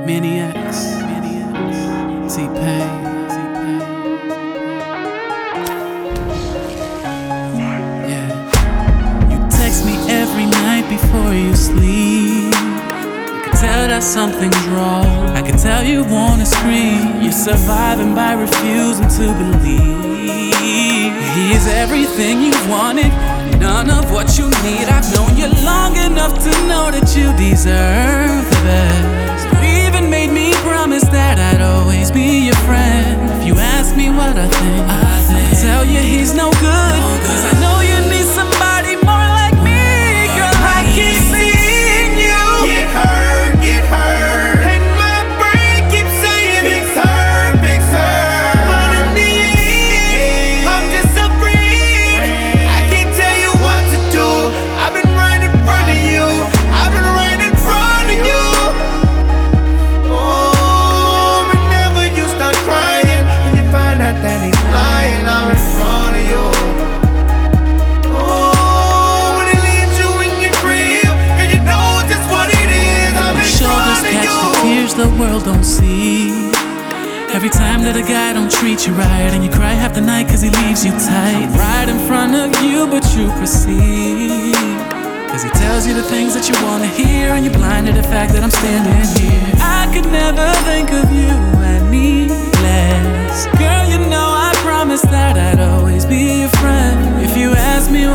Maniacs, T-Pain. Yeah. You text me every night before you sleep. I can tell that something's wrong. I can tell you wanna scream. You're surviving by refusing to believe. He is everything you wanted, none of what you need. I've known you long enough to know that you deserve the best. You even made me promise that I'd always be your friend. If you ask me what I think, I'll tell you he's no good. Cause I know you need somebody more like me, girl. I keep seeing you get hurt, get hurt. And my brain keeps saying fix her, fix her. But in the end, I'm just a friend. I can't tell you what to do. I've been right in front of you. I've been right in front of you. Oh, whenever you start crying and you find out that he's lying, I'm in front of you. Oh, when he leaves you in your crib and you know just what it is, I'm in shoulders front of catch you. the tears the world don't see. Every time that a guy don't treat you right, and you cry half the night cause he leaves you tight. I'm right in front of you but you proceed, cause he tells you the things that you wanna hear, and you're blind to the fact that I'm standing here. I could never think of you any less. Girl, you know I promised that I'd always be your friend. If you ask me